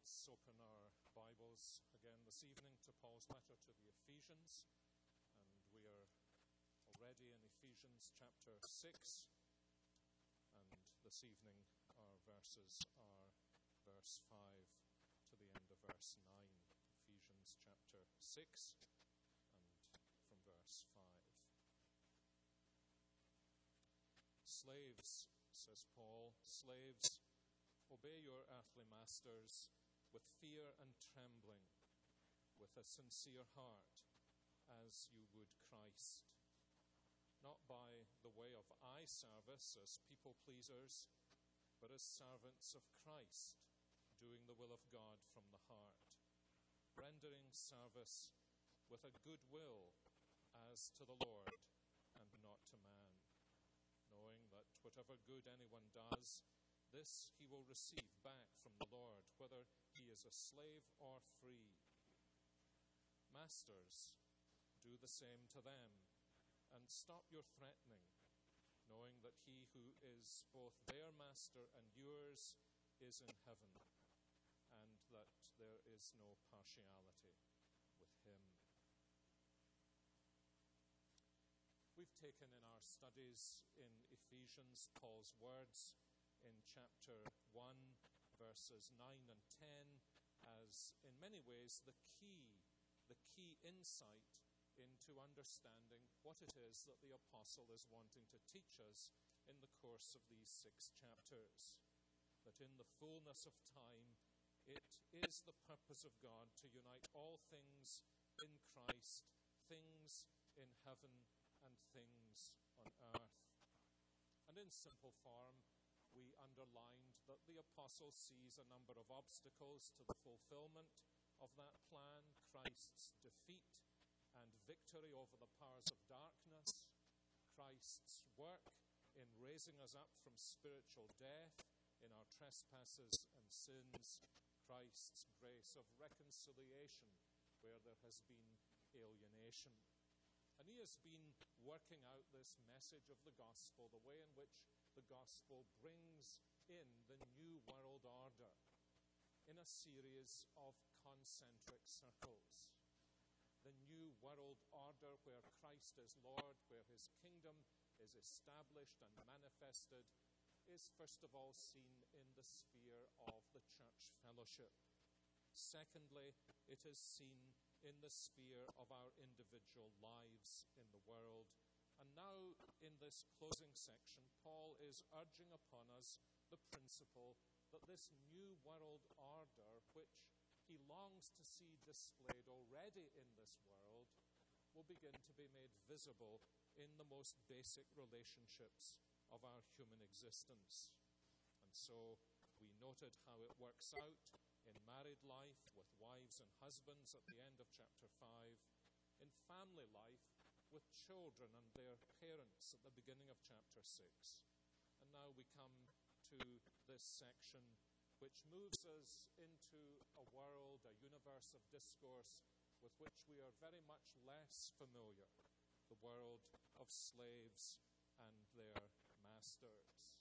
Let's open our Bibles again this evening to Paul's letter to the Ephesians, and we are already in Ephesians chapter 6, and this evening our verses are verse 5 to the end of verse 9. Ephesians chapter 6 and from verse 5. Slaves, says Paul, slaves, obey your earthly masters with fear and trembling, with a sincere heart, as you would Christ, not by the way of eye service as people pleasers, but as servants of Christ, doing the will of God from the heart, rendering service with a good will as to the Lord and not to man, knowing that whatever good anyone does, this he will receive back from the Lord, whether he is a slave or free. Masters, do the same to them, and stop your threatening, knowing that he who is both their master and yours is in heaven, and that there is no partiality with him. We've taken in our studies in Ephesians Paul's words in chapter 1, verses 9 and 10, as in many ways the key insight into understanding what it is that the apostle is wanting to teach us in the course of these 6 chapters. That in the fullness of time, it is the purpose of God to unite all things in Christ, things in heaven and things on earth. And in simple form, we underlined that the apostle sees a number of obstacles to the fulfillment of that plan: Christ's defeat and victory over the powers of darkness, Christ's work in raising us up from spiritual death in our trespasses and sins, Christ's grace of reconciliation where there has been alienation. And he has been working out this message of the gospel, the way in which the gospel brings in the new world order in a series of concentric circles. The new world order where Christ is Lord, where his kingdom is established and manifested, is first of all seen in the sphere of the church fellowship. Secondly, it is seen in the sphere of our individual lives in the world. And now, in this closing section, Paul is urging upon us the principle that this new world order, which he longs to see displayed already in this world, will begin to be made visible in the most basic relationships of our human existence. And so we noted how it works out in married life with wives and husbands at the end of chapter 5, in family life with children and their parents at the beginning of chapter 6. And now we come to this section which moves us into a world, a universe of discourse with which we are very much less familiar, the world of slaves and their masters.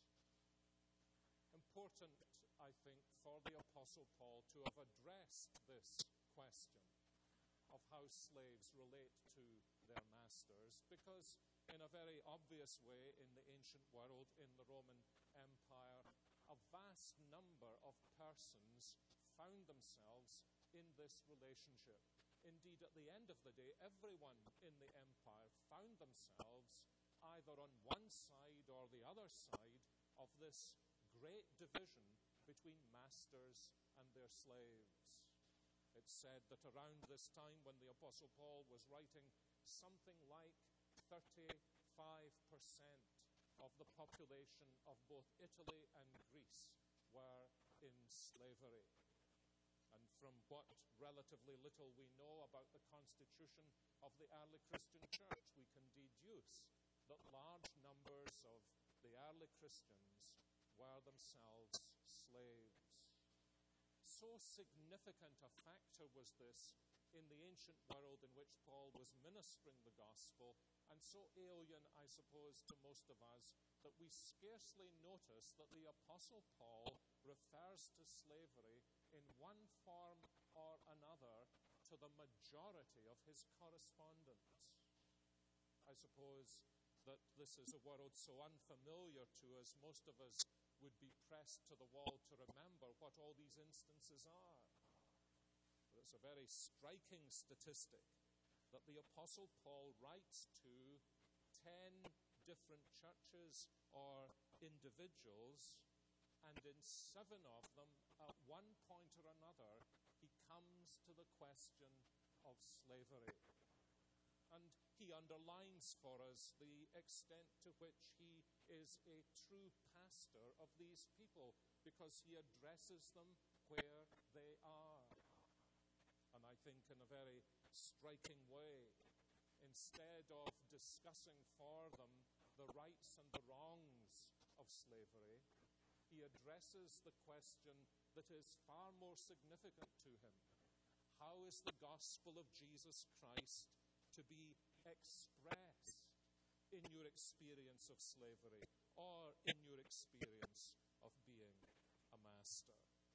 Important, I think, for the Apostle Paul to have addressed this question of how slaves relate to their masters, because in a very obvious way in the ancient world, in the Roman Empire, a vast number of persons found themselves in this relationship. Indeed, at the end of the day, everyone in the empire found themselves either on one side or the other side of this great division between masters and their slaves. It's said that around this time when the Apostle Paul was writing, something like 35% of the population of both Italy and Greece were in slavery. And from what relatively little we know about the constitution of the early Christian church, we can deduce that large numbers of the early Christians were themselves slaves. So significant a factor was this in the ancient world in which Paul was ministering the gospel, and so alien, I suppose, to most of us, that we scarcely notice that the Apostle Paul refers to slavery in in one form or another to the majority of his correspondence. I suppose that this is a world so unfamiliar to us, most of us would be pressed to the wall to remember what all these instances are. But it's a very striking statistic that the Apostle Paul writes to 10 different churches or individuals, and in 7 of them, at one point or another, he comes to the question of slavery. And he underlines for us the extent to which he is a true pastor of these people, because he addresses them where they are. And I think in a very striking way, instead of discussing for them the rights and the wrongs of slavery, he addresses the question that is far more significant to him. How is the gospel of Jesus Christ to be expressed in your experience of slavery or in your experience of being a master?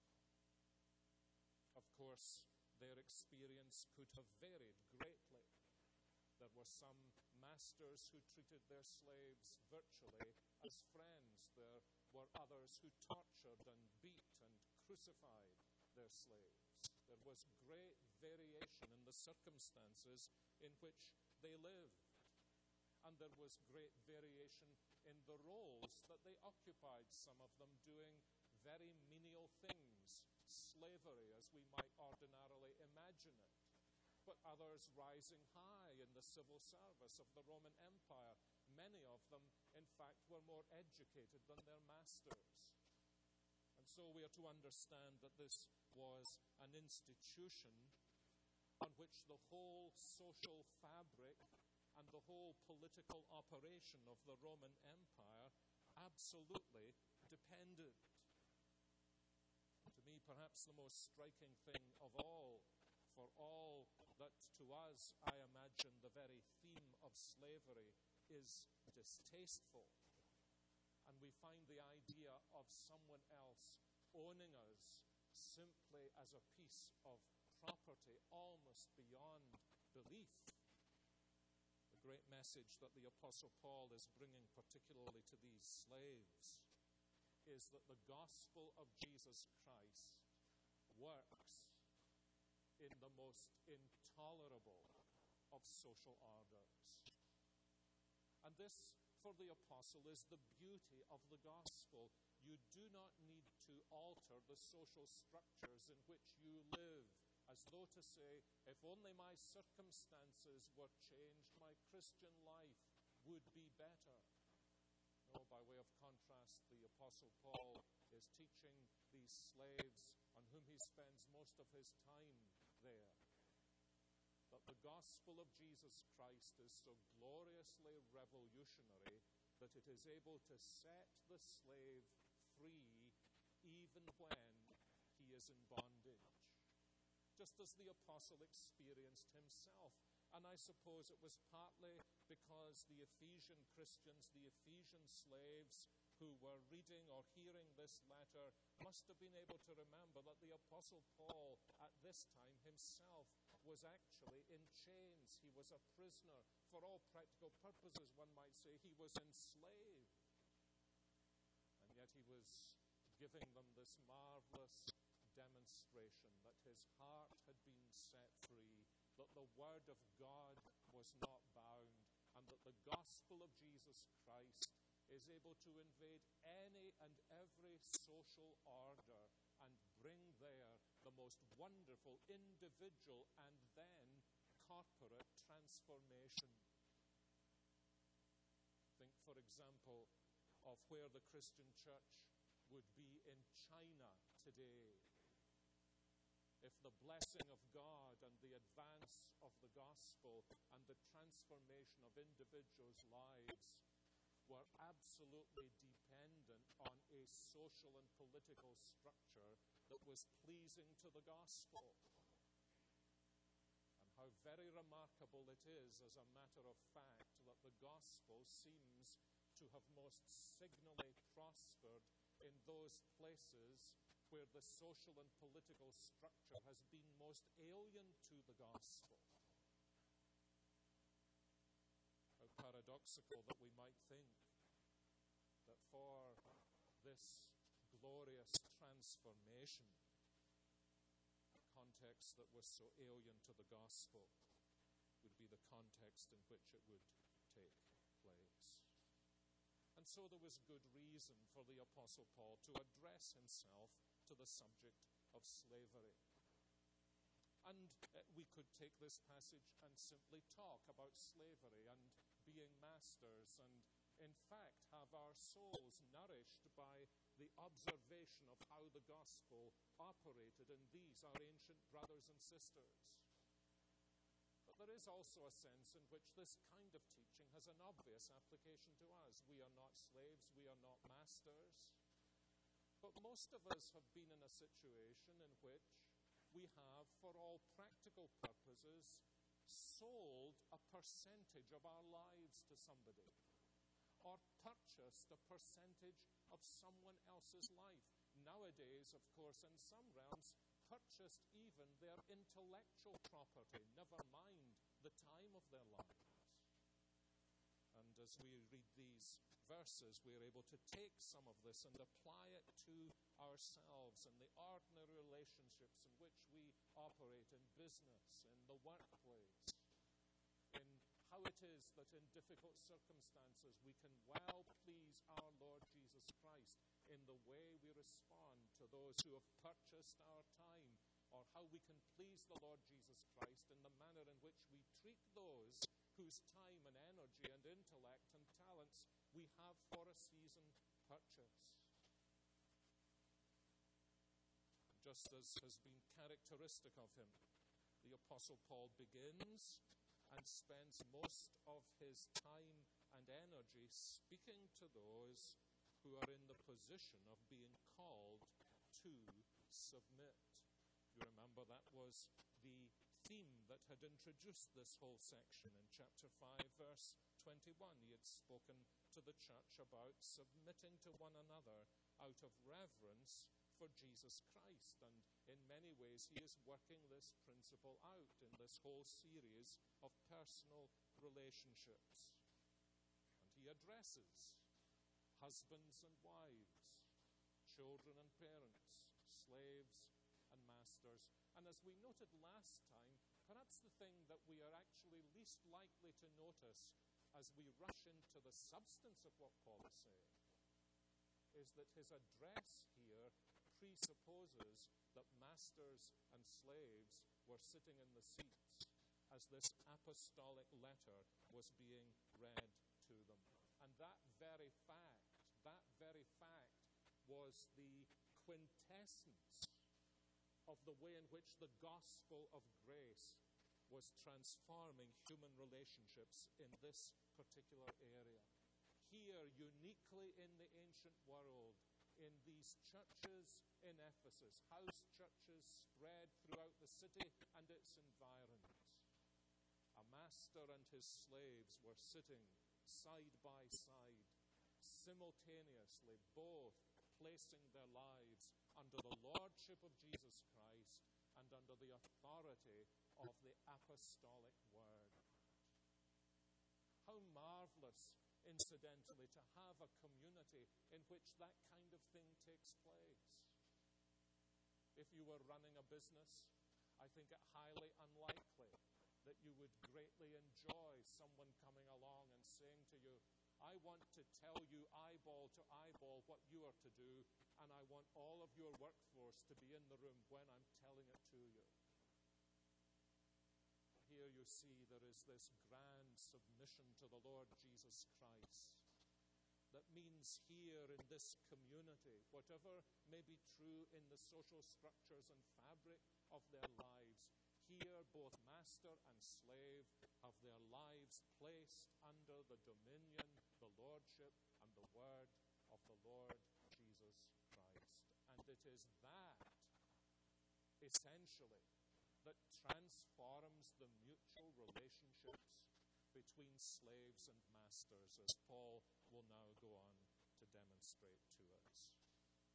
Of course, their experience could have varied greatly. There were some masters who treated their slaves virtually as friends. There were others who tortured and beat and crucified their slaves. There was great variation in the circumstances in which they lived. And there was great variation in the roles that they occupied, some of them doing very menial things, slavery as we might ordinarily imagine it, but others rising high in the civil service of the Roman Empire. Many of them, in fact, were more educated than their masters. And so we are to understand that this was an institution on which the whole social fabric and the whole political operation of the Roman Empire absolutely depended. To me, perhaps the most striking thing of all, for all that to us, I imagine, the very theme of slavery is distasteful. And we find the idea of someone else owning us simply as a piece of property almost beyond belief. The great message that the Apostle Paul is bringing particularly to these slaves is that the gospel of Jesus Christ works in the most intolerable of social orders. And this, for the apostle, is the beauty of the gospel. You do not need to alter the social structures in which you live, as though to say, if only my circumstances were changed, my Christian life would be better. No, by way of contrast, the Apostle Paul is teaching these slaves on whom he spends most of his time there that the gospel of Jesus Christ is so gloriously revolutionary that it is able to set the slave free even when he is in bondage, just as the apostle experienced himself. And I suppose it was partly because the Ephesian Christians, the Ephesian slaves who were reading or hearing this letter must have been able to remember that the Apostle Paul at this time himself was actually in chains. He was a prisoner. For all practical purposes, one might say he was enslaved. And yet he was giving them this marvelous demonstration that his heart had been set free, that the word of God was not bound, and that the gospel of Jesus Christ is able to invade any and every social order and bring there the most wonderful individual and then corporate transformation. Think, for example, of where the Christian church would be in China today if the blessing of God and the advance of the gospel and the transformation of individuals' lives were absolutely dependent on a social and political structure that was pleasing to the gospel. And how very remarkable it is, as a matter of fact, that the gospel seems to have most signally prospered in those places where the social and political structure has been most alien to the gospel. How paradoxical that we might think that for this glorious transformation, the context that was so alien to the gospel would be the context in which it would take place. And so there was good reason for the Apostle Paul to address himself to the subject of slavery. And we could take this passage and simply talk about slavery and being masters, and in fact have our souls nourished by the observation of how the gospel operated in these, our ancient brothers and sisters. But there is also a sense in which this kind of teaching has an obvious application to us. We are not slaves, we are not masters. But most of us have been in a situation in which we have, for all practical purposes, sold a percentage of our lives to somebody, or purchased a percentage of someone else's life. Nowadays, of course, in some realms, purchased even their intellectual property, never mind the time of their lives. And as we read these verses, we are able to take some of this and apply it to ourselves in the ordinary relationships in which we operate in business, in the workplace, in how it is that in difficult circumstances we can well please our Lord Jesus Christ in the way we respond to those who have purchased our time, or how we can please the Lord Jesus Christ in the manner in which we treat those whose time and energy and intellect and talents we have for a season purchased. Just as has been characteristic of him, the Apostle Paul begins and spends most of his time and energy speaking to those who are in the position of being called to submit. You remember that was the theme that had introduced this whole section. In chapter 5, verse 21, he had spoken to the church about submitting to one another out of reverence for Jesus Christ. And in many ways, he is working this principle out in this whole series of personal relationships. And he addresses husbands and wives, children and parents, slaves and masters. And as we noted last time, perhaps the thing that we are actually least likely to notice as we rush into the substance of what Paul is saying is that his address here presupposes that masters and slaves were sitting in the seats as this apostolic letter was being read to them. And that very fact was the quintessence of the way in which the gospel of grace was transforming human relationships in this particular area. Here, uniquely in the ancient world, in these churches in Ephesus, house churches spread throughout the city and its environs, a master and his slaves were sitting side by side, simultaneously, both placing their lives under the lordship of Jesus Christ and under the authority of the apostolic word. How marvelous, incidentally, to have a community in which that kind of thing takes place. If you were running a business, I think it highly unlikely that you would greatly enjoy someone coming along and saying to you, I want to tell you eyeball to eyeball what you are to do, and I want all of your workforce to be in the room when I'm telling it to you. Here you see there is this grand submission to the Lord Jesus Christ. That means here in this community, whatever may be true in the social structures and fabric of their lives, here both master and slave have their lives placed under the dominion, the lordship, and the word of the Lord Jesus Christ. And it is that, essentially, that transforms the mutual relationships between slaves and masters, as Paul will now go on to demonstrate to us.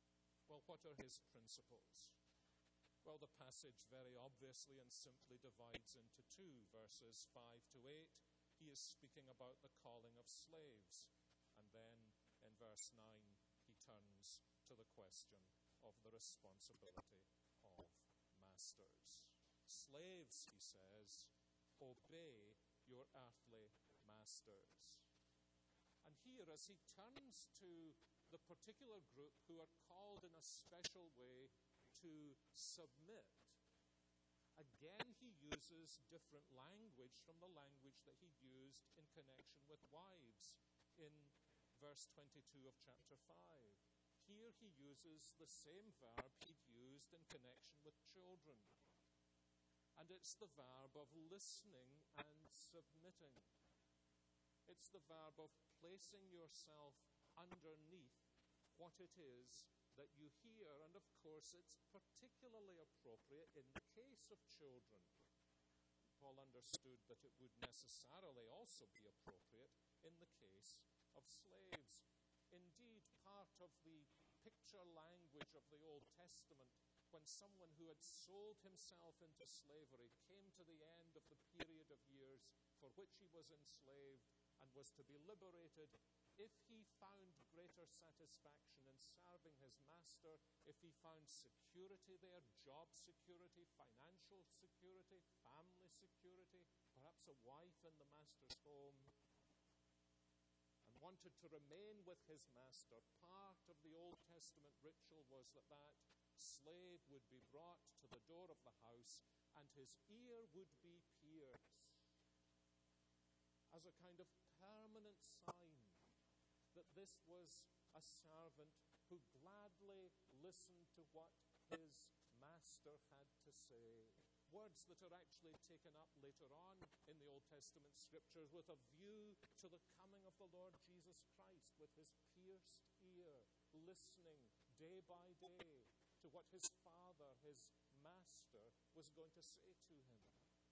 Well, what are his principles? Well, the passage very obviously and simply divides into two, verses 5 to 8. He is speaking about the calling of slaves. And then in verse 9, he turns to the question of the responsibility of masters. Slaves, he says, obey your earthly masters. And here, as he turns to the particular group who are called in a special way to submit, again he uses different language from the language that he used in connection with wives in verse 22 of chapter 5. Here he uses the same verb he'd used in connection with children. And it's the verb of listening and submitting. It's the verb of placing yourself underneath what it is that you hear. And of course, it's particularly appropriate in the case of children. Paul understood that it would necessarily also be appropriate in the case of slaves. Indeed, part of the picture language of the Old Testament, when someone who had sold himself into slavery came to the end of the period of years for which he was enslaved and was to be liberated, if he found greater satisfaction in serving his master, if he found security there, job security, financial security, family security, perhaps a wife in the master's home, and wanted to remain with his master, part of the Old Testament ritual was that that slave would be brought to the door of the house and his ear would be pierced as a kind of permanent sign that this was a servant who gladly listened to what his master had to say. Words that are actually taken up later on in the Old Testament scriptures with a view to the coming of the Lord Jesus Christ with his pierced ear, listening day by day to what his father, his master, was going to say to him.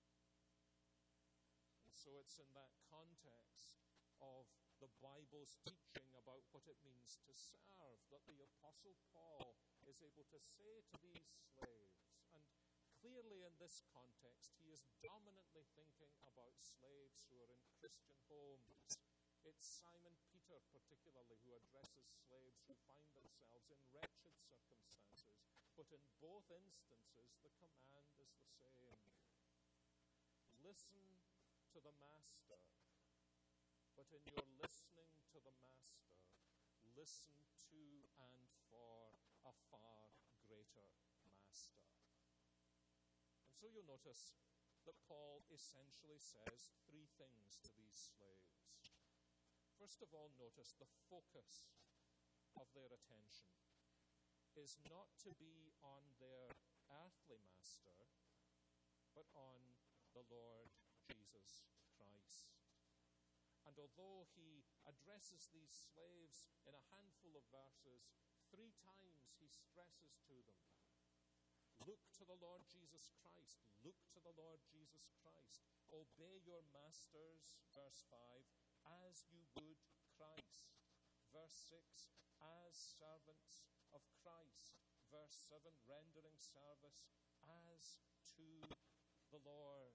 And so it's in that context of the Bible's teaching about what it means to serve that the Apostle Paul is able to say to these slaves. And clearly in this context, he is dominantly thinking about slaves who are in Christian homes. It's Simon Peter particularly who addresses slaves who find themselves in wretched circumstances. But in both instances, the command is the same. Listen to the master. But in your listening to the master, listen to and for a far greater master. And so you'll notice that Paul essentially says three things to these slaves. First of all, notice the focus of their attention is not to be on their earthly master, but on the Lord Jesus Christ. And although he addresses these slaves in a handful of verses, 3 times he stresses to them, look to the Lord Jesus Christ, look to the Lord Jesus Christ. Obey your masters, verse 5, as you would Christ. Verse 6, as servants of Christ. Verse 7, rendering service as to the Lord.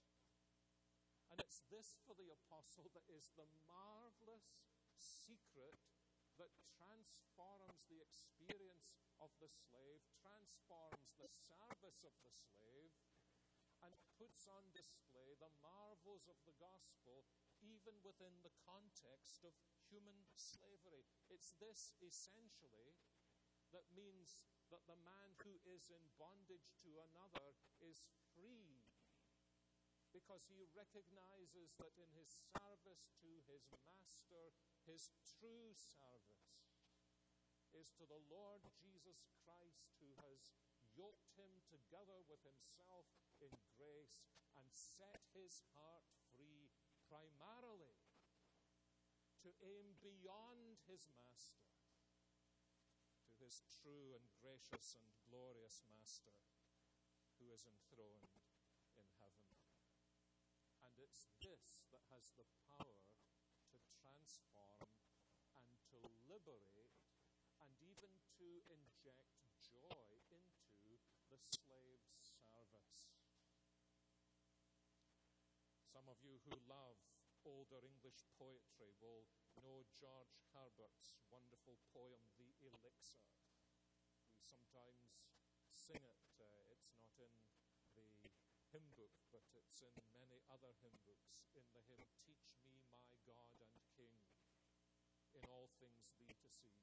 And it's this for the apostle that is the marvelous secret that transforms the experience of the slave, transforms the service of the slave, and puts on display the marvels of the gospel even within the context of human slavery. It's this essentially that means that the man who is in bondage to another is free, because he recognizes that in his service to his master, his true service is to the Lord Jesus Christ, who has yoked him together with himself in grace and set his heart free primarily to aim beyond his master to his true and gracious and glorious master who is enthroned in heaven. And it's this that has the power to transform and to liberate and even to inject joy into the slave's service. Some of you who love older English poetry will know George Herbert's wonderful poem, The Elixir. We sometimes sing it. It's not in the hymn book, but it's in many other hymn books. In the hymn, Teach me, my God and King, in all things thee to see.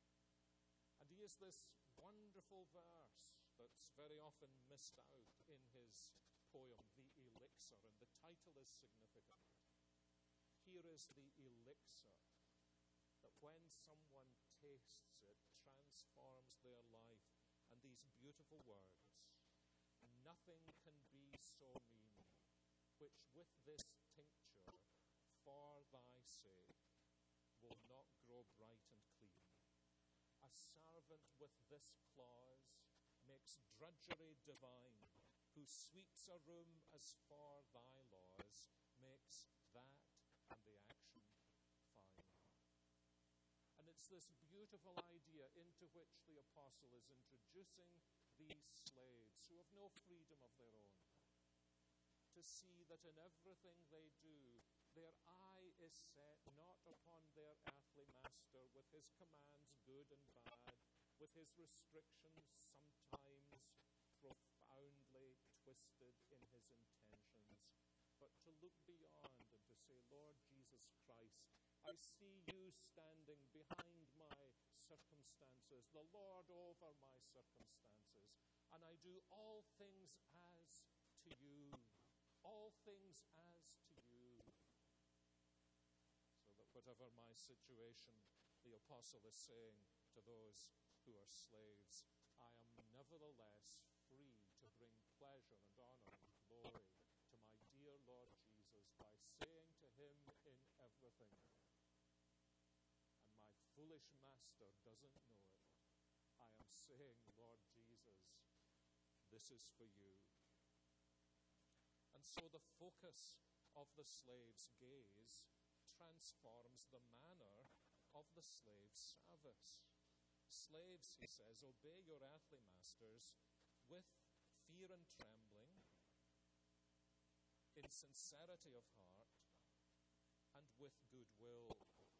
And he has this wonderful verse that's very often missed out in his poem, The Elixir, and the title is significant. Here is the elixir that when someone tastes it, transforms their life. And these beautiful words, nothing can be so mean, which with this tincture, for thy sake, will not grow bright and clean. A servant with this clause makes drudgery divine, who sweeps a room as for thy laws, makes that and the action fine. And it's this beautiful idea into which the apostle is introducing these slaves who have no freedom of their own, to see that in everything they do, their eye is set not upon their earthly master with his commands good and bad, with his restrictions sometimes profoundly twisted in his intentions, but to look beyond and to say, Lord Jesus Christ, I see you standing behind my circumstances, the Lord over my circumstances, and I do all things as to you, all things as to you. So that whatever my situation, the apostle is saying to those who are slaves, I am nevertheless free to bring pleasure and honor and glory to my dear Lord Jesus by saying to him in everything, and my foolish master doesn't know it, I am saying, Lord Jesus, this is for you. And so the focus of the slave's gaze transforms the manner of the slave's service. Slaves, he says, obey your earthly masters with fear and trembling, in sincerity of heart, and with good will.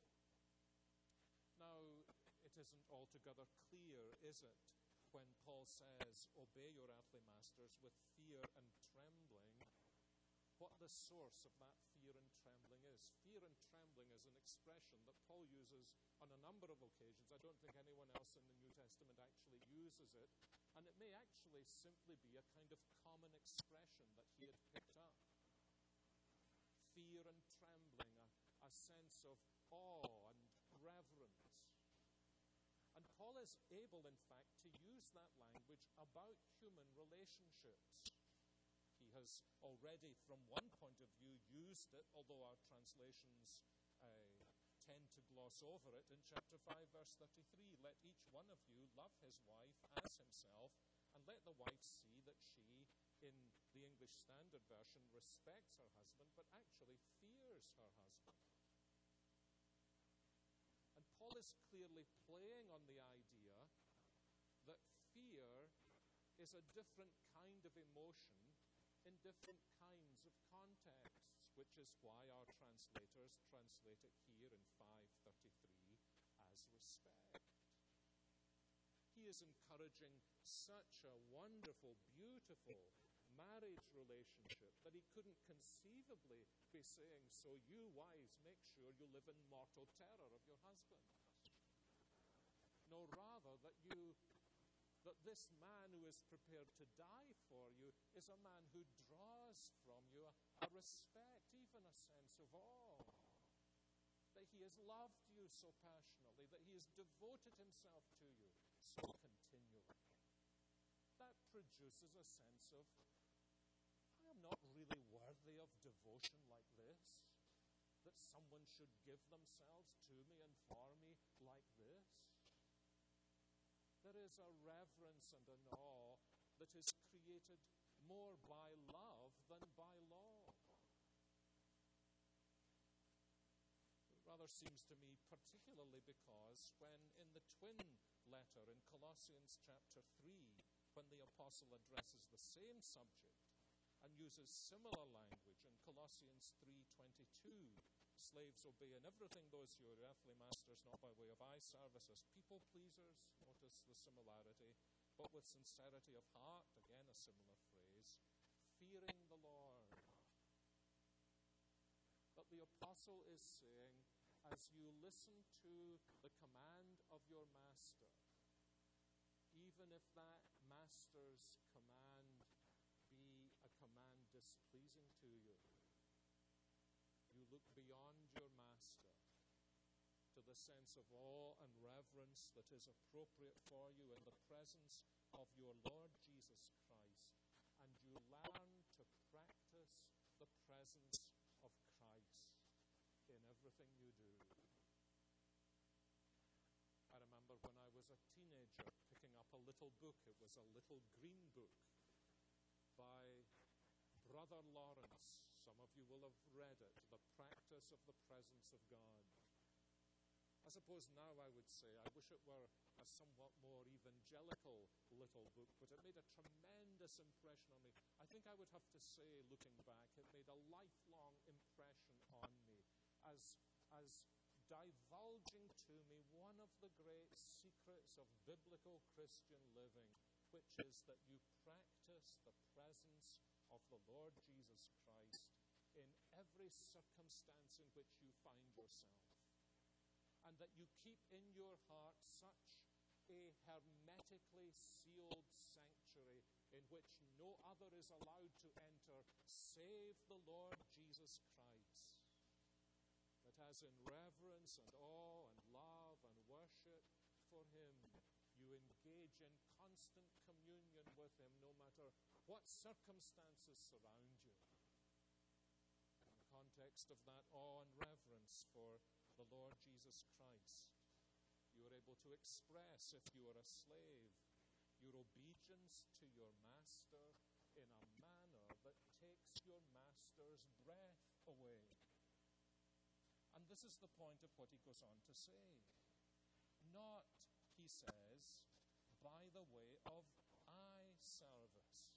Now, it isn't altogether clear, is it, when Paul says, obey your earthly masters with fear and trembling, what the source of that fear and trembling is. Fear and trembling is an expression that Paul uses on a number of occasions. I don't think anyone else in the New Testament actually uses it, and it may actually simply be a kind of common expression that he had picked up. Fear and trembling, a sense of awe and reverence. And Paul is able, in fact, to use that language about human relationships. He has already, from one point of view, used it, although our translations tend to gloss over it, in chapter 5, verse 33. Let each one of you love his wife as himself, and let the wife see that she, in the English Standard Version, respects her husband, but actually fears her husband. And Paul is clearly playing on the idea that fear is a different kind of emotion in different kinds of contexts, which is why our translators translate it here in 5:33 as respect. He is encouraging such a wonderful, beautiful marriage relationship that he couldn't conceivably be saying, so you wives, make sure you live in mortal terror of your husbands. No, rather that this man who is prepared to die for you is a man who draws from you a respect, even a sense of awe. That he has loved you so passionately, that he has devoted himself to you so continually. That produces a sense of, I am not really worthy of devotion like this, that someone should give themselves to me and for me like this. There is a reverence and an awe that is created more by love than by law. rather seems to me particularly because when in the twin letter in Colossians chapter 3, when the apostle addresses the same subject and uses similar language in Colossians 3:22, slaves, obey in everything those who are earthly masters, not by way of eye service as people pleasers, notice the similarity, but with sincerity of heart, again a similar phrase, fearing the Lord. But the apostle is saying, as you listen to the command of your master, even if that master's command be a command displeasing to you, you look beyond your master to the sense of awe and reverence that is appropriate for you in the presence of your Lord Jesus Christ, and you learn to practice the presence of Christ in everything you do. I remember when I was a teenager picking up a little book. It was a little green book by Brother Lawrence. Some of you will have read it, The Practice of the Presence of God. I suppose now I would say I wish it were a somewhat more evangelical little book, but it made a tremendous impression on me. I think I would have to say, looking back, it made a lifelong impression on me as divulging to me one of the great secrets of biblical Christian living, which is that you practice the presence of the Lord Jesus Christ in every circumstance in which you find yourself, and that you keep in your heart such a hermetically sealed sanctuary in which no other is allowed to enter save the Lord Jesus Christ, that as in reverence and awe and love and worship for Him, you engage in constant communion with Him no matter what circumstances surround you. In the context of that awe and reverence for the Lord Jesus Christ, you are able to express, if you are a slave, your obedience to your master in a manner that takes your master's breath away. And this is the point of what he goes on to say. Not, he says, by the way of eye service.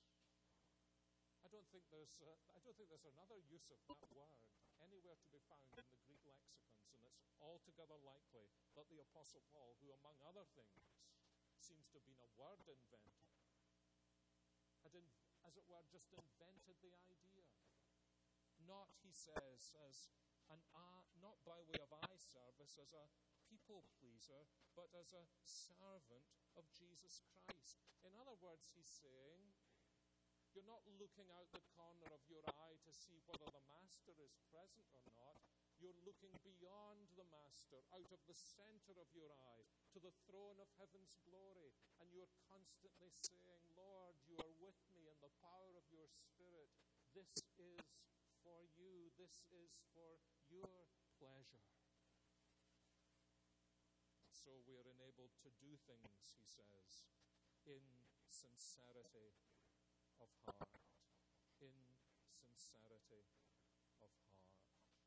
I don't think there's another use of that word anywhere to be found in the Greek lexicons, and it's altogether likely that the Apostle Paul, who among other things seems to have been a word inventor, had, as it were, just invented the idea. Not, he says, not by way of eye service as a people pleaser, but as a servant of Jesus Christ. In other words, he's saying, you're not looking out the corner of your eye to see whether the master is present or not. You're looking beyond the master, out of the center of your eye, to the throne of heaven's glory. And you're constantly saying, Lord, you are with me in the power of your Spirit. This is for you. This is for your pleasure. So we are enabled to do things, he says, in sincerity of heart. In sincerity of heart.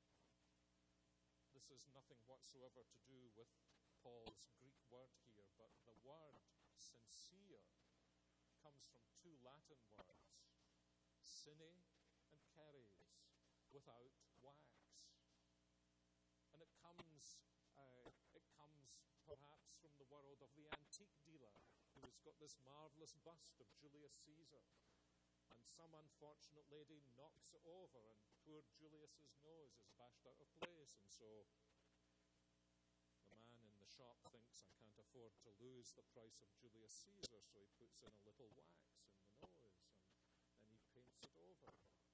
This is nothing whatsoever to do with Paul's Greek word here, but the word sincere comes from two Latin words, sine and charis, without wax. And it comes perhaps from the world of the antique dealer, who has got this marvelous bust of Julius Caesar. And some unfortunate lady knocks it over, and poor Julius's nose is bashed out of place. And so the man in the shop thinks, I can't afford to lose the price of Julius Caesar, so he puts in a little wax in the nose, and then he paints it over.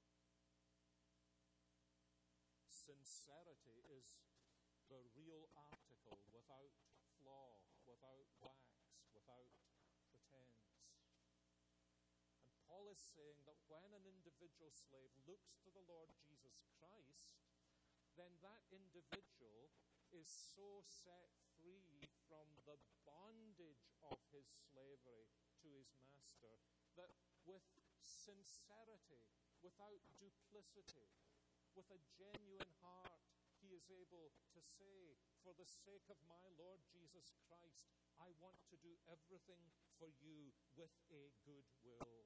Sincerity is the real article, without flaw, without wax, without pretense. And Paul is saying that when an individual slave looks to the Lord Jesus Christ, then that individual is so set free from the bondage of his slavery to his master that with sincerity, without duplicity, with a genuine heart, he he is able to say, for the sake of my Lord Jesus Christ, I want to do everything for you with a good will.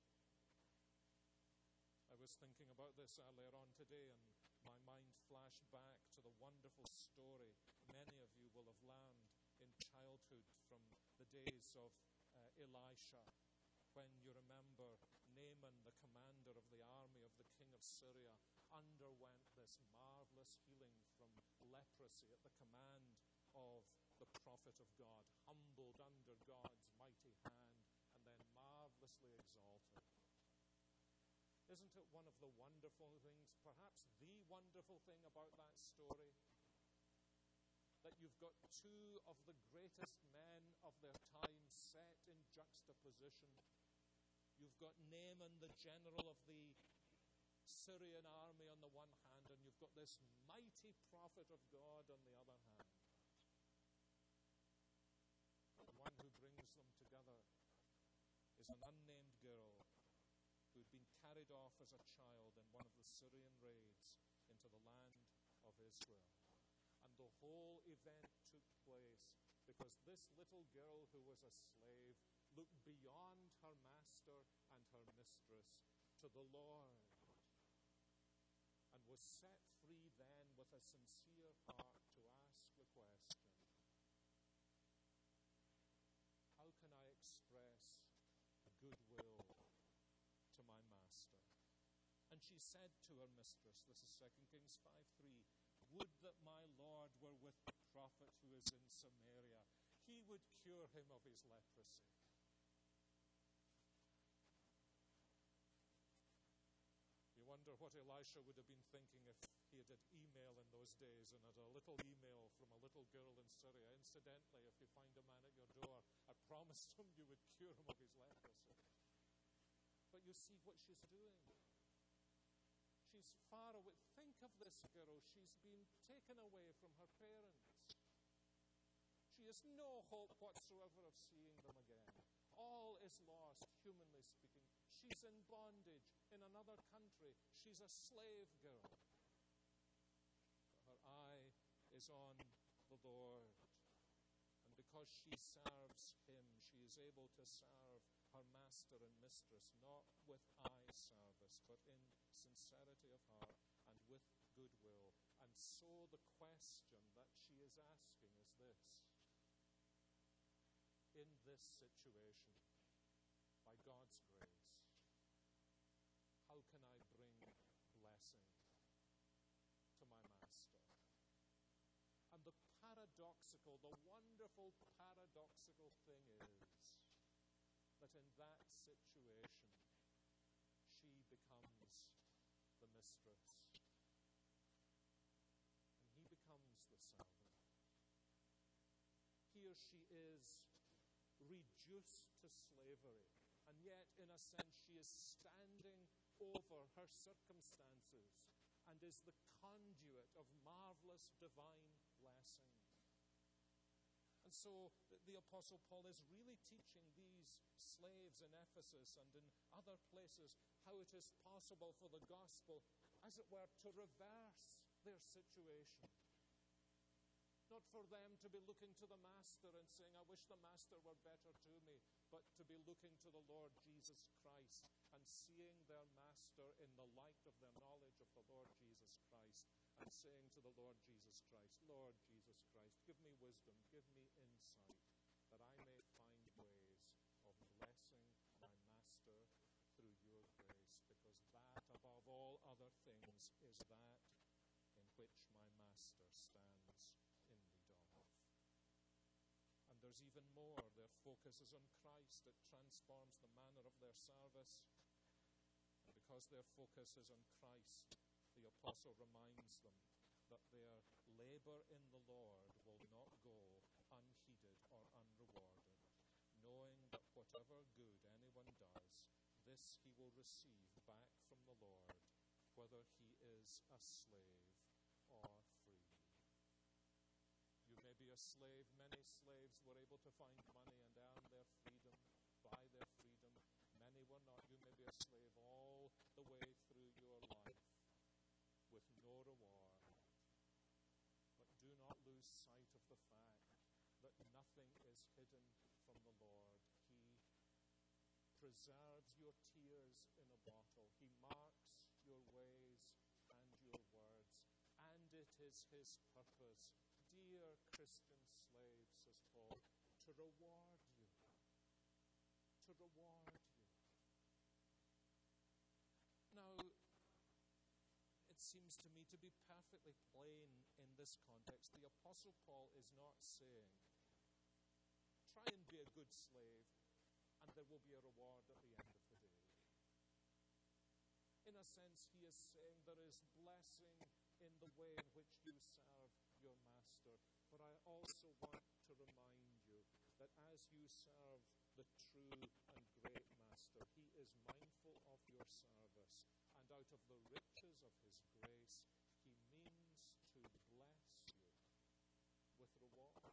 I was thinking about this earlier on today, and my mind flashed back to the wonderful story many of you will have learned in childhood from the days of Elisha, when you remember Naaman, the commander of the army of the king of Syria, underwent this marvelous healing from leprosy at the command of the prophet of God, humbled under God's mighty hand, and then marvelously exalted. Isn't it one of the wonderful things, perhaps the wonderful thing about that story? That you've got two of the greatest men of their time set in juxtaposition. You've got Naaman, the general of the Syrian army on the one hand, and you've got this mighty prophet of God on the other hand. The one who brings them together is an unnamed girl who had been carried off as a child in one of the Syrian raids into the land of Israel. And the whole event took place because this little girl who was a slave looked beyond her master and her mistress to the Lord, and was set free then with a sincere heart to ask the question, how can I express goodwill to my master? And she said to her mistress, this is 2 Kings 5:3, would that my Lord were with the prophet who is in Samaria. He would cure him of his leprosy. You wonder what Elisha would have been thinking if he had email in those days and had a little email from a little girl in Syria. Incidentally, if you find a man at your door, I promised him you would cure him of his leprosy. But you see what she's doing. She's far away. Think of this girl. She's been taken away from her parents. She has no hope whatsoever of seeing them again. All is lost, humanly speaking. She's in bondage in another country. She's a slave girl. But her eye is on the Lord. And because she serves him, she is able to serve her master and mistress, not with eye service, but in sincerity of heart and with goodwill. And so the question that she is asking is this: in this situation, by God's grace, how can I bring blessing to my master? And the wonderful paradoxical thing is that in that situation, she becomes the mistress, and he becomes the servant. Here she is reduced to slavery, and yet, in a sense, she is standing over her circumstances and is the conduit of marvelous divine blessing. And so the Apostle Paul is really teaching these slaves in Ephesus and in other places how it is possible for the gospel, as it were, to reverse their situation. Not for them to be looking to the master and saying, I wish the master were better to me, but to be looking to the Lord Jesus Christ and seeing their master in the light of their knowledge of the Lord Jesus Christ, and saying to the Lord Jesus Christ, Lord Jesus Christ, give me wisdom, give me insight, that I may find ways of blessing my master through your grace, because that, above all other things, is that in which my master stands in need of. And there's even more. Their focus is on Christ. It transforms the manner of their service. And because their focus is on Christ, the apostle reminds them that their labor in the Lord will not go unheeded or unrewarded, knowing that whatever good anyone does, this he will receive back from the Lord, whether he is a slave or free. You may be a slave. Many slaves were able to find money and earn their freedom, buy their freedom. Many were not. You may be a slave all the way through your life with no reward. Nothing is hidden from the Lord. He preserves your tears in a bottle. He marks your ways and your words. And it is his purpose, dear Christian slave, says Paul, to reward you. To reward you. Now, it seems to me to be perfectly plain in this context. The Apostle Paul is not saying, try and be a good slave, and there will be a reward at the end of the day. In a sense, he is saying there is blessing in the way in which you serve your master. But I also want to remind you that as you serve the true and great master, he is mindful of your service. And out of the riches of his grace, he means to bless you with reward.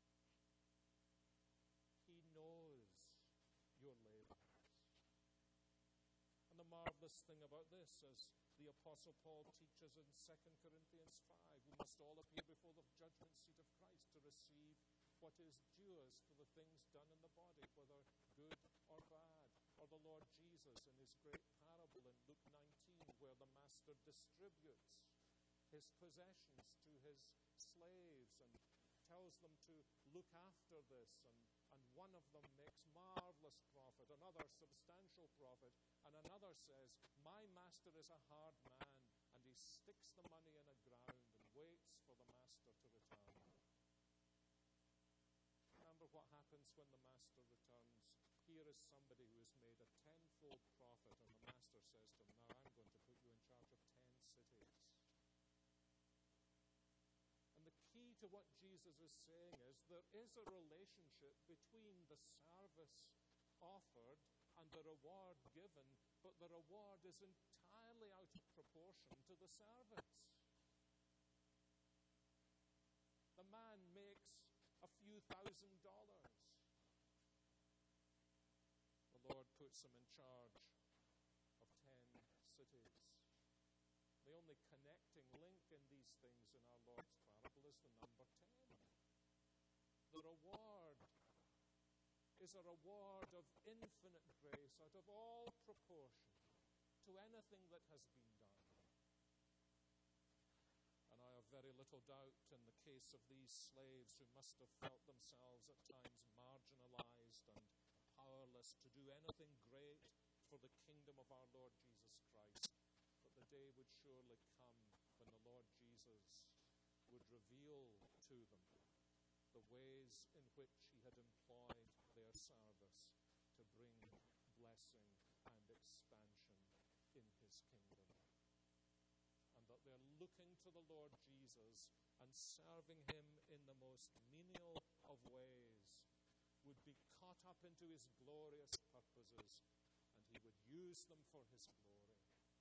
He knows your labors. And the marvelous thing about this, as the Apostle Paul teaches in 2 Corinthians 5, we must all appear before the judgment seat of Christ to receive what is due us for the things done in the body, whether good or bad. Or the Lord Jesus in his great parable in Luke 19, where the master distributes his possessions to his slaves and tells them to look after this, and one of them makes marvelous profit, another substantial profit, and another says, my master is a hard man, and he sticks the money in the ground and waits for the master to return. Remember what happens when the master returns. Here is somebody who has made a tenfold profit, and the master says to him, now I'm going to put you in charge of 10 cities. And the key to what Jesus is saying is there is a relationship between the service offered and the reward given, but the reward is entirely out of proportion to the service. The man makes a few $1,000s. The Lord puts him in charge of 10 cities. The only connecting link in these things in our Lord's parable is the number 10. The reward is a reward of infinite grace, out of all proportion to anything that has been done. And I have very little doubt in the case of these slaves who must have felt themselves at times marginalized and powerless to do anything great for the kingdom of our Lord Jesus Christ, that the day would surely come when the Lord Jesus would reveal to them the ways in which he had employed their service to bring blessing and expansion in his kingdom. And that they're looking to the Lord Jesus and serving him in the most menial of ways would be caught up into his glorious purposes, and he would use them for his glory.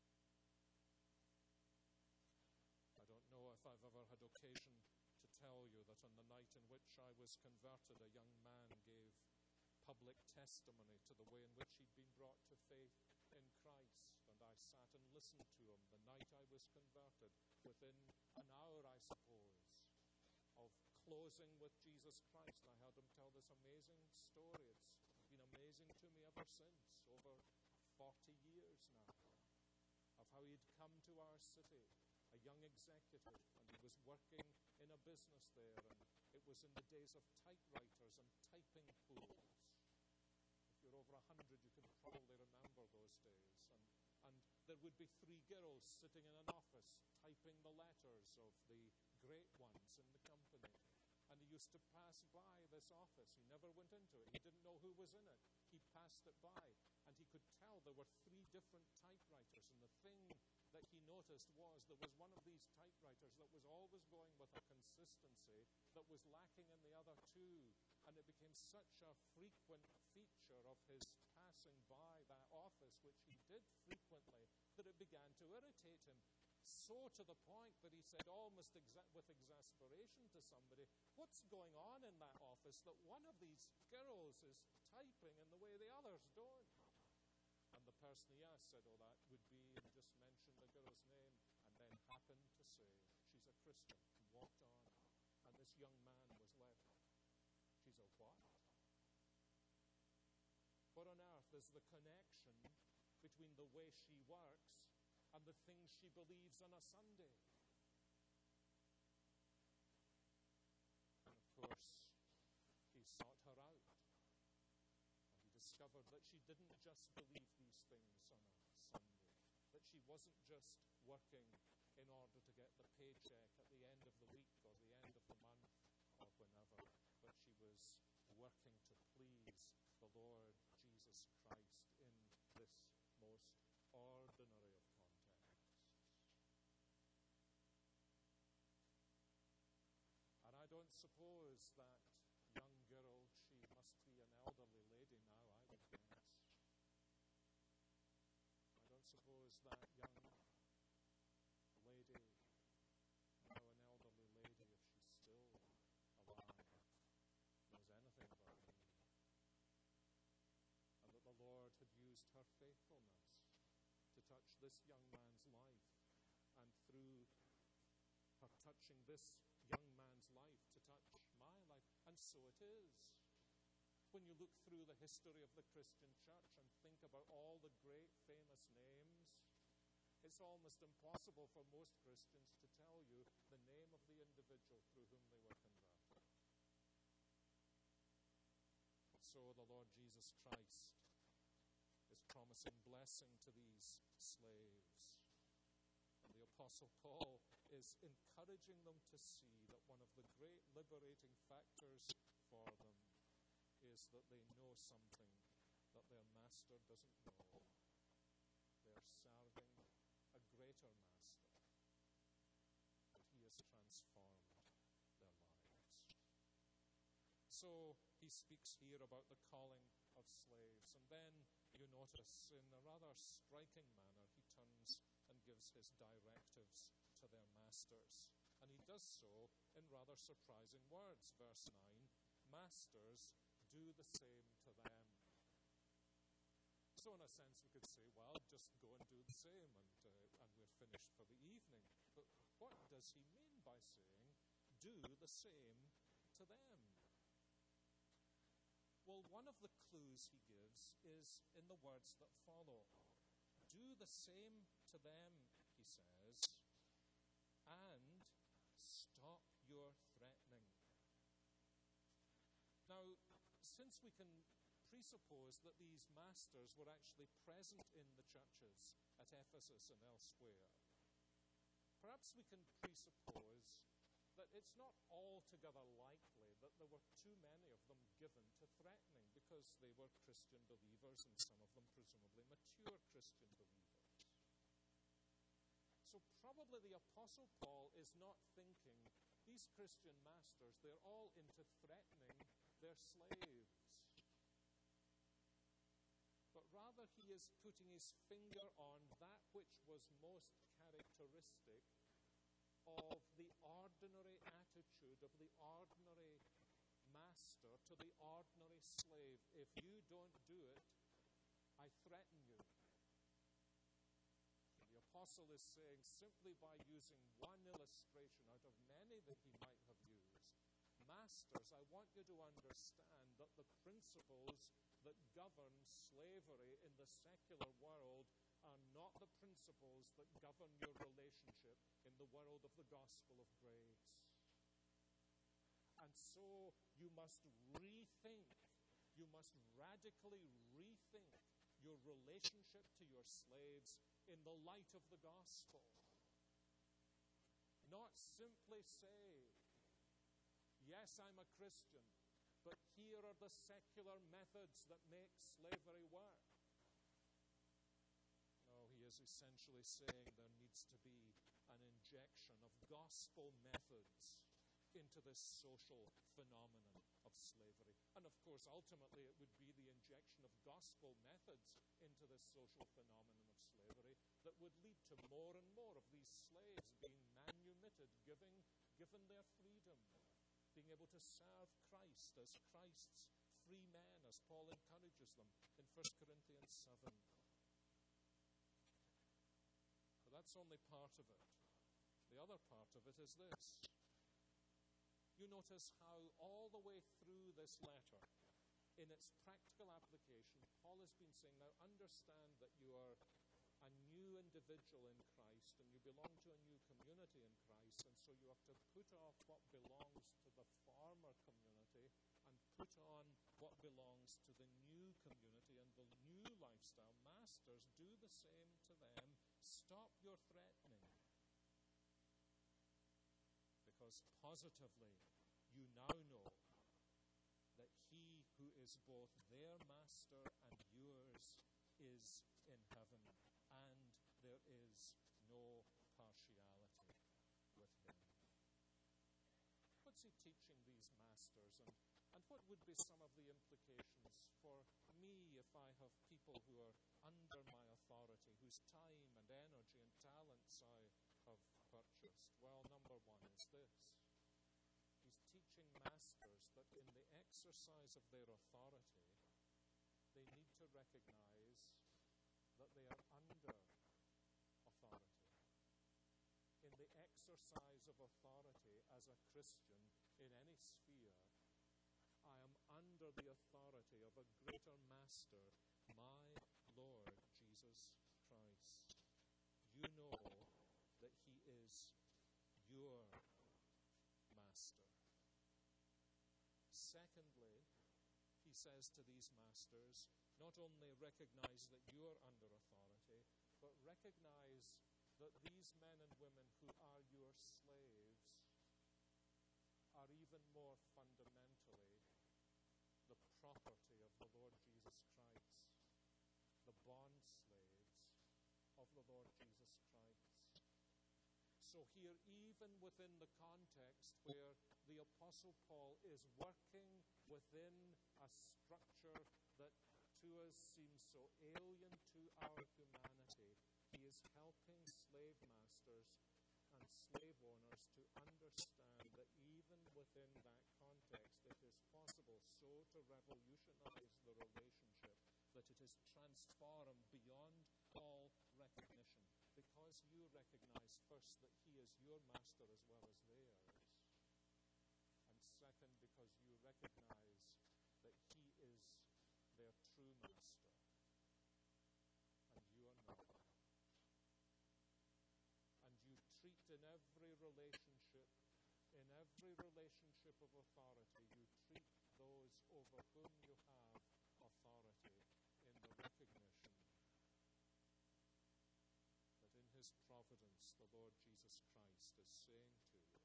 I don't know if I've ever had occasion to tell you that on the night in which I was converted, a young man gave public testimony to the way in which he'd been brought to faith in Christ. And I sat and listened to him the night I was converted. Within an hour, I suppose, of closing with Jesus Christ, I heard him tell this amazing story. It's been amazing to me ever since, over 40 years now, of how he'd come to our city, a young executive, and he was working in a business there, and it was in the days of typewriters and typing pools. If you're over 100, you can probably remember those days. And there would be 3 girls sitting in an office typing the letters of the great ones in the company. And he used to pass by this office. He never went into it. He didn't know who was in it. He passed it by, and he could tell there were 3 different typewriters. And the thing that he noticed was there was one of these typewriters that was always going with a consistency that was lacking in the other 2. And it became such a frequent feature of his passing by that office, which he did frequently, that it began to irritate him. So to the point that he said, almost with exasperation to somebody, what's going on in that office that one of these girls is typing in the way the others don't? And the person he asked said, oh, that would be, and just mentioned the girl's name, and then happened to say, she's a Christian, and walked on. And this young man was left. She's a is the connection between the way she works and the things she believes on a Sunday. And of course, he sought her out, and he discovered that she didn't just believe these things on a Sunday, that she wasn't just working in order to get the paycheck at the end of the week or the end of the month or whenever, but she was working to please the Lord Jesus Christ in this most ordinary of contexts. And I don't suppose that young girl, she must be an elderly lady now, I would guess. I don't suppose that young lady, now an elderly lady, if she's still alive, knows anything about me. And that the Lord had used her faithfulness to touch this young man's life, and through her touching this young man's life, to touch my life. And so it is. When you look through the history of the Christian church and think about all the great famous names, it's almost impossible for most Christians to tell you the name of the individual through whom they were converted. So the Lord Jesus Christ is promising blessing to these slaves. And the Apostle Paul is encouraging them to see that one of the great liberating factors for them is that they know something that their master doesn't know. They're serving a greater master, and he has transformed their lives. So he speaks here about the calling of slaves, and then you notice in a rather striking manner he turns and gives his directives to their masters. And he does so in rather surprising words. Verse 9, "Masters, do the same to them." So in a sense we could say, well, just go and do the same, and we're finished for the evening. But what does he mean by saying, do the same to them? Well, one of the clues he gives is in the words that follow. Do the same to them, he says, and stop your threatening. Now, since we can presuppose that these masters were actually present in the churches at Ephesus and elsewhere, perhaps we can presuppose that it's not altogether likely that there were too many of them given to threatening, because they were Christian believers, and some of them presumably mature Christian believers. So probably the Apostle Paul is not thinking, these Christian masters, they're all into threatening their slaves. But rather he is putting his finger on that which was most characteristic of the ordinary attitude of the ordinary master to the ordinary slave. If you don't do it, I threaten you. The apostle is saying, simply by using one illustration out of many that he might have used, masters, I want you to understand that the principles that govern slavery in the secular world are not the principles that govern your relationship in the world of the gospel of grace. And so you must rethink, you must radically rethink your relationship to your slaves in the light of the gospel. Not simply say, yes, I'm a Christian, but here are the secular methods that make slavery work. No, he is essentially saying there needs to be an injection of gospel methods into this social phenomenon of slavery. And of course, ultimately, it would be the injection of gospel methods into this social phenomenon of slavery that would lead to more and more of these slaves being manumitted, given their freedom, being able to serve Christ as Christ's free men, as Paul encourages them in 1 Corinthians 7. But that's only part of it. The other part of it is this. You notice how all the way through this letter, in its practical application, Paul has been saying, now understand that you are a new individual in Christ and you belong to a new community in Christ, and so you have to put off what belongs to the former community and put on what belongs to the new community and the new lifestyle. Masters, do the same to them. Stop your threatening. Because positively, you now know that he who is both their master and yours is in heaven, and there is no partiality with him. What's he teaching these masters, and what would be some of the implications for me if I have people who are under my authority, whose time and energy and talents I have purchased? Well, number one is this. He's teaching masters that in the exercise of their authority, they need to recognize that they are under authority. In the exercise of authority as a Christian in any sphere, I am under the authority of a greater master, my Lord Jesus Christ. You know that he is your master. Secondly, he says to these masters, not only recognize that you are under authority, but recognize that these men and women who are your slaves are even more fundamentally the property of the Lord Jesus Christ, the bond slaves of the Lord Jesus Christ. So here, even within the context where the Apostle Paul is working within a structure that to us seems so alien to our humanity, he is helping slave masters and slave owners to understand that even within that context, it is possible so to revolutionize the relationship that it is transformed beyond all recognition, because you recognize first that he is your master as well as theirs, and second, because you recognize that he is their true master, and you are not. And you treat in every relationship of authority, you treat those over whom you have authority in the recognition that in his providence the Lord Jesus Christ is saying to you,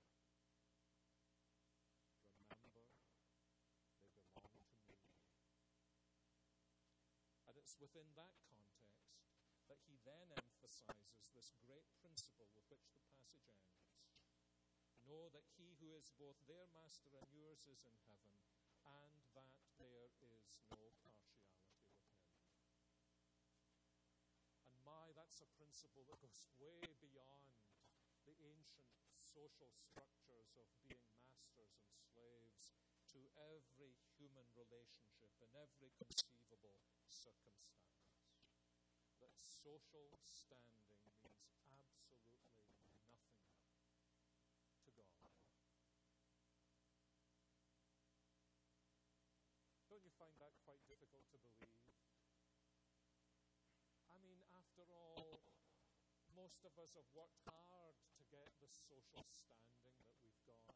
remember, they belong to me. And it's within that context that he then emphasizes this great principle with which the passage ends. Know that he who is both their master and yours is in heaven, and that there is no partiality with him. And that's a principle that goes way beyond the ancient social structures of being masters and slaves to every human relationship in every conceivable circumstance. That social standing means absolutely nothing to God. Don't you find that quite difficult to believe? I mean, after all, most of us have worked hard to get the social standing that we've got.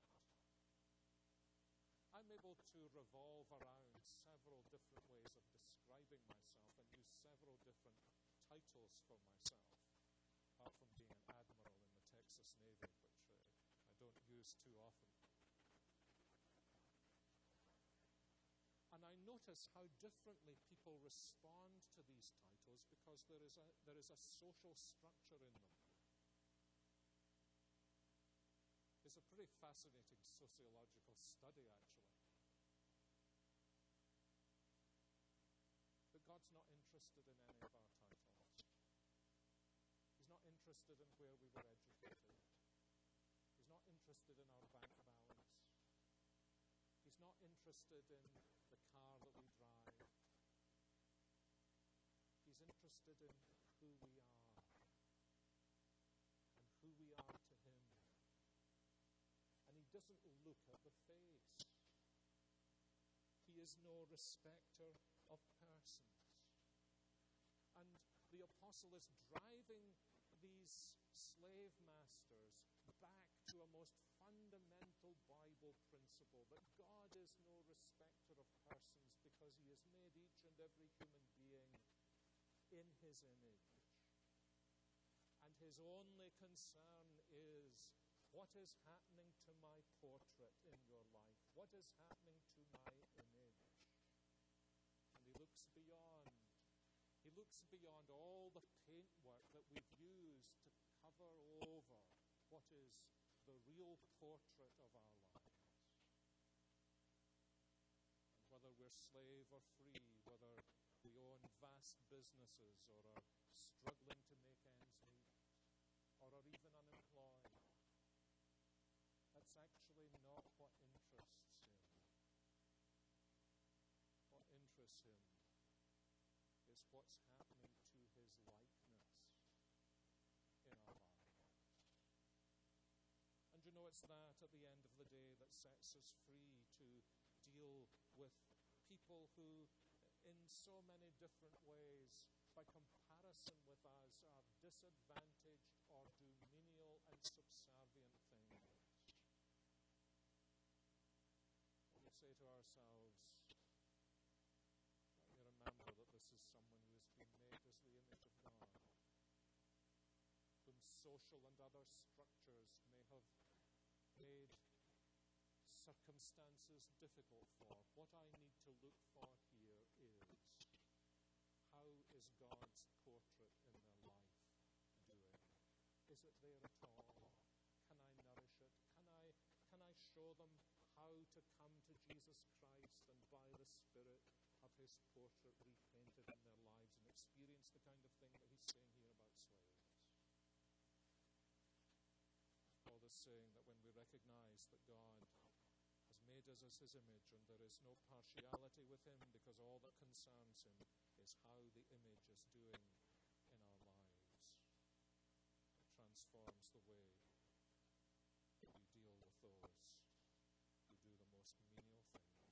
I'm able to revolve around several different ways of describing myself and use several different titles for myself, apart from being an admiral in the Texas Navy, which I don't use too often. And I notice how differently people respond to these titles because there is a social structure in them. It's a pretty fascinating sociological study, actually. But God's not interested in any of our titles. He's not interested in where we were educated. He's not interested in our bank balance. He's not interested in the car that we drive. He's interested in who we are and who we are to him. And he doesn't look at the face. He is no respecter of persons. And the apostle is driving these slave masters back to a most fundamental Bible principle that God is no respecter of persons because he has made each and every human being in his image. And his only concern is, what is happening to my portrait in your life? What is happening to my image? And he looks beyond. He looks beyond all the paintwork that we've used to cover over what is the real portrait of our lives. And whether we're slave or free, whether we own vast businesses or are struggling to make ends meet, or are even unemployed, that's actually not what interests him. What interests him is what's happening to his likeness in our lives. And you know, it's that at the end of the day that sets us free to deal with people who, in so many different ways, by comparison with us, are disadvantaged or do menial and subservient things. We say to ourselves, let me remember that this is someone who has been made as the image of God, whom social and other structures may have made circumstances difficult for. What I need to look for here is, how is God's portrait in their life doing? Is it there at all? Can I nourish it? Can I show them how to come to Jesus Christ and by the Spirit have his portrait repainted in their lives and experience the kind of thing that he's saying here about slaves? Paul is saying that when we recognize that God has made us as his image and there is no partiality with him because all that concerns him is how the image is doing in our lives, it transforms the way that we deal with those who do the most menial things.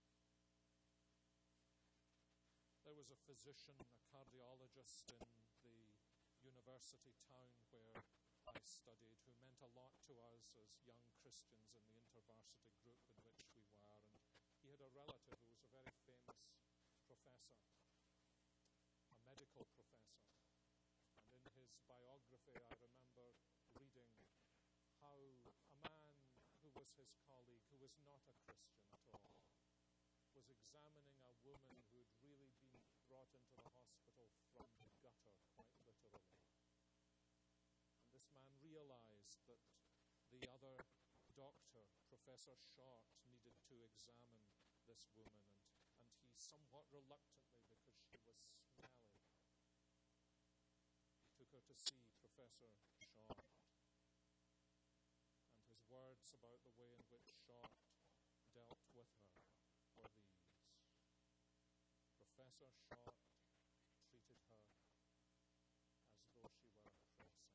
There was a physician, a cardiologist in the university town where I studied, who meant a lot to us as young Christians in the InterVarsity group in which we were. And he had a relative who was a very famous professor, a medical professor. And in his biography, I remember reading how a man who was his colleague, who was not a Christian at all, was examining a woman who had really been brought into the hospital from the gutter, quite literally. This man realized that the other doctor, Professor Short, needed to examine this woman, and he somewhat reluctantly, because she was smelly, took her to see Professor Short. And his words about the way in which Short dealt with her were these: Professor Short treated her as though she were a princess.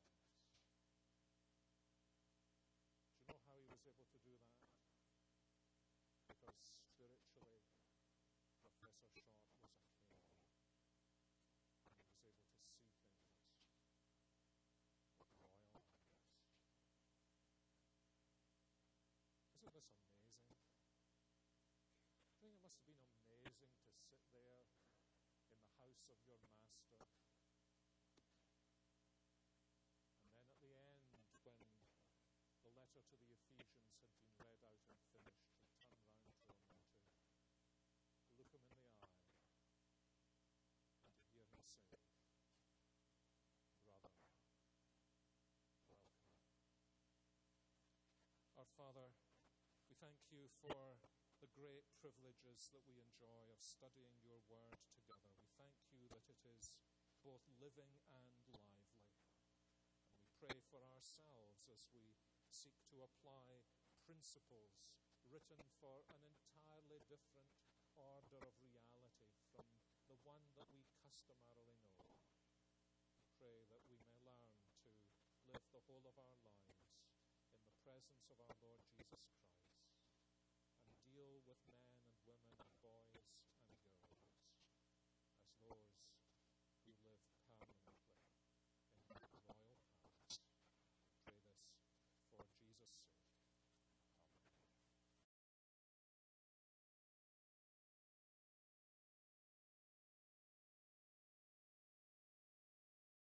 Do you know how he was able to do that? Because spiritually, Professor Short was a king, and he was able to see things with royal eyes. Isn't this amazing? I think it must have been amazing to sit there in the house of your master, and then at the end, when the letter to the Ephesians had been read out and finished, to turn round to him and to look him in the eye and to hear him say, "Brother, welcome." Our Father, we thank you for the great privileges that we enjoy of studying your word together. We thank you that it is both living and lively. And we pray for ourselves as we seek to apply principles written for an entirely different order of reality from the one that we customarily know. We pray that we may learn to live the whole of our lives in the presence of our Lord Jesus Christ and deal with men